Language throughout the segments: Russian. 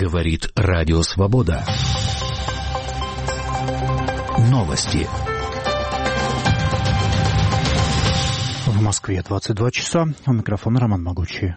Говорит Радио Свобода. Новости. В Москве 22 часа. У микрофона Роман Могучий.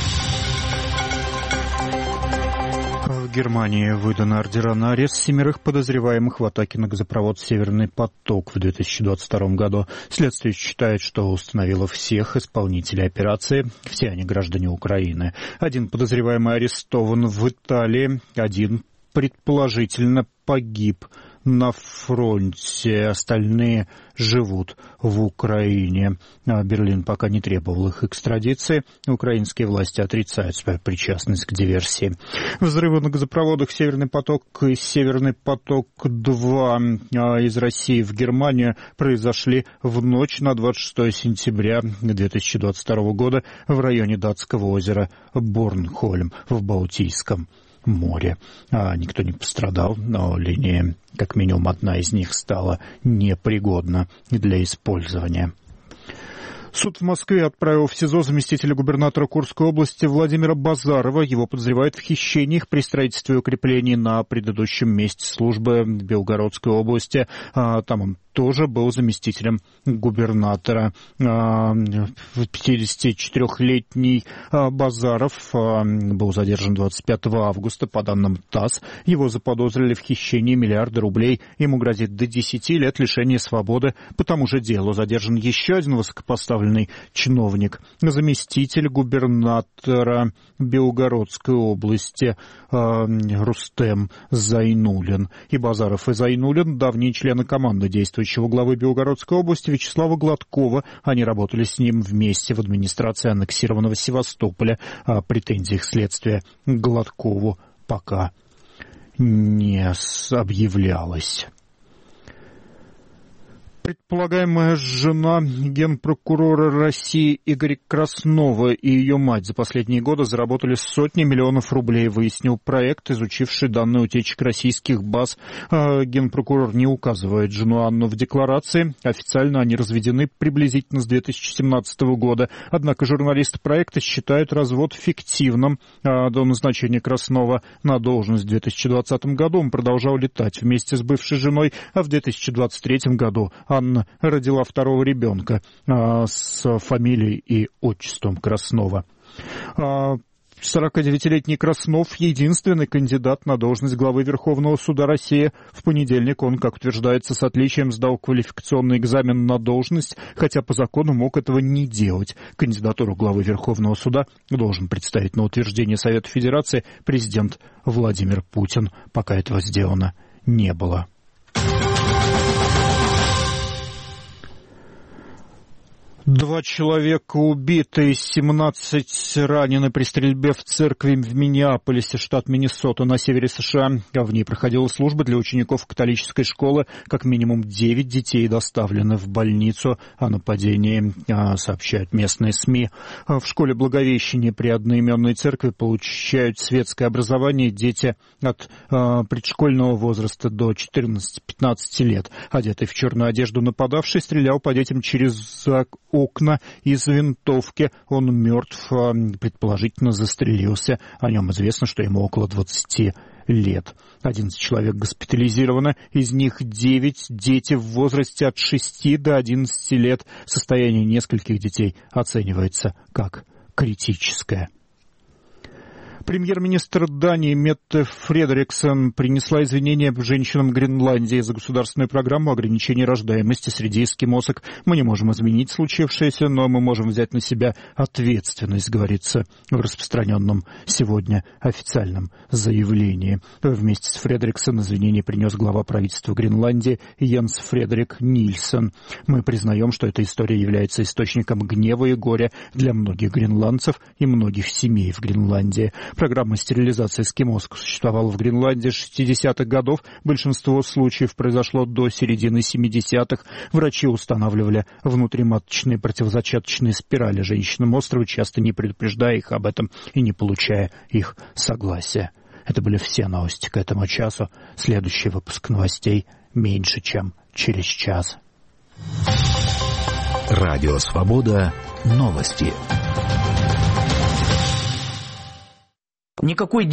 В Германии выданы ордера на арест 7 подозреваемых в атаке на газопровод «Северный поток» в 2022 году. Следствие считает, что установило всех исполнителей операции. Все они граждане Украины. Один подозреваемый арестован в Италии, один предположительно погиб на фронте, остальные живут в Украине. Берлин пока не требовал их экстрадиции. Украинские власти отрицают свою причастность к диверсии. Взрывы на газопроводах «Северный поток» и «Северный поток-2» из России в Германию произошли в ночь на 26 сентября 2022 года в районе датского озера Борнхольм в Балтийском море. Никто не пострадал, но линия, как минимум одна из них, стала непригодна для использования. Суд в Москве отправил в СИЗО заместителя губернатора Курской области Владимира Базарова. Его подозревают в хищениях при строительстве укреплений на предыдущем месте службы в Белгородской области. Там он тоже был заместителем губернатора. 54-летний Базаров был задержан 25 августа. По данным ТАСС, его заподозрили в хищении миллиарда рублей. Ему грозит до 10 лет лишения свободы. По тому же делу задержан еще один высокопоставленный чиновник, заместитель губернатора Белгородской области Рустем Зайнуллин. И Базаров, и Зайнуллин — давние члены команды действующего главы Белгородской области Вячеслава Гладкова. Они работали с ним вместе в администрации аннексированного Севастополя. О претензиях следствия Гладкову пока не объявлялось. Предполагаемая жена генпрокурора России Игоря Краснова и ее мать за последние годы заработали сотни миллионов рублей, выяснил проект, изучивший данные утечек российских баз. Генпрокурор не указывает жену Анну в декларации. Официально они разведены приблизительно с 2017 года. Однако журналисты проекта считают развод фиктивным. До назначения Краснова на должность в 2020 году он продолжал летать вместе с бывшей женой, а в 2023 году Анна родила второго ребенка с фамилией и отчеством Краснова. 49-летний Краснов — единственный кандидат на должность главы Верховного суда России. В понедельник он, как утверждается, с отличием сдал квалификационный экзамен на должность, хотя по закону мог этого не делать. Кандидатуру главы Верховного суда должен представить на утверждение Совета Федерации президент Владимир Путин. Пока этого сделано не было. 2 человека убиты, 17 ранены при стрельбе в церкви в Миннеаполисе, штат Миннесота, на севере США. В ней проходила служба для учеников католической школы. Как минимум 9 детей доставлены в больницу. О нападении сообщают местные СМИ. В школе Благовещения при одноименной церкви получают светское образование дети от предшкольного возраста до 14-15 лет. Одетый в черную одежду нападавший стрелял по детям через окна из винтовки. Он мертв, предположительно застрелился. О нем известно, что ему около 20 лет. 11 человек госпитализировано, из них 9 дети в возрасте от 6 до 11 лет. Состояние нескольких детей оценивается как критическое. Премьер-министр Дании Метте Фредериксен принесла извинения женщинам Гренландии за государственную программу ограничения рождаемости среди эскимосок. Мы не можем изменить случившееся, но мы можем взять на себя ответственность, говорится в распространенном сегодня официальном заявлении. Вместе с Фредериксен извинения принес глава правительства Гренландии Йенс Фредерик Нильсен. Мы признаем, что эта история является источником гнева и горя для многих гренландцев и многих семей в Гренландии. Программа стерилизации эскимосок существовала в Гренландии с 60-х годов. Большинство случаев произошло до середины 70-х. Врачи устанавливали внутриматочные противозачаточные спирали женщинам острова, часто не предупреждая их об этом и не получая их согласия. Это были все новости к этому часу. Следующий выпуск новостей меньше, чем через час. Радио Свобода. Новости. Никакой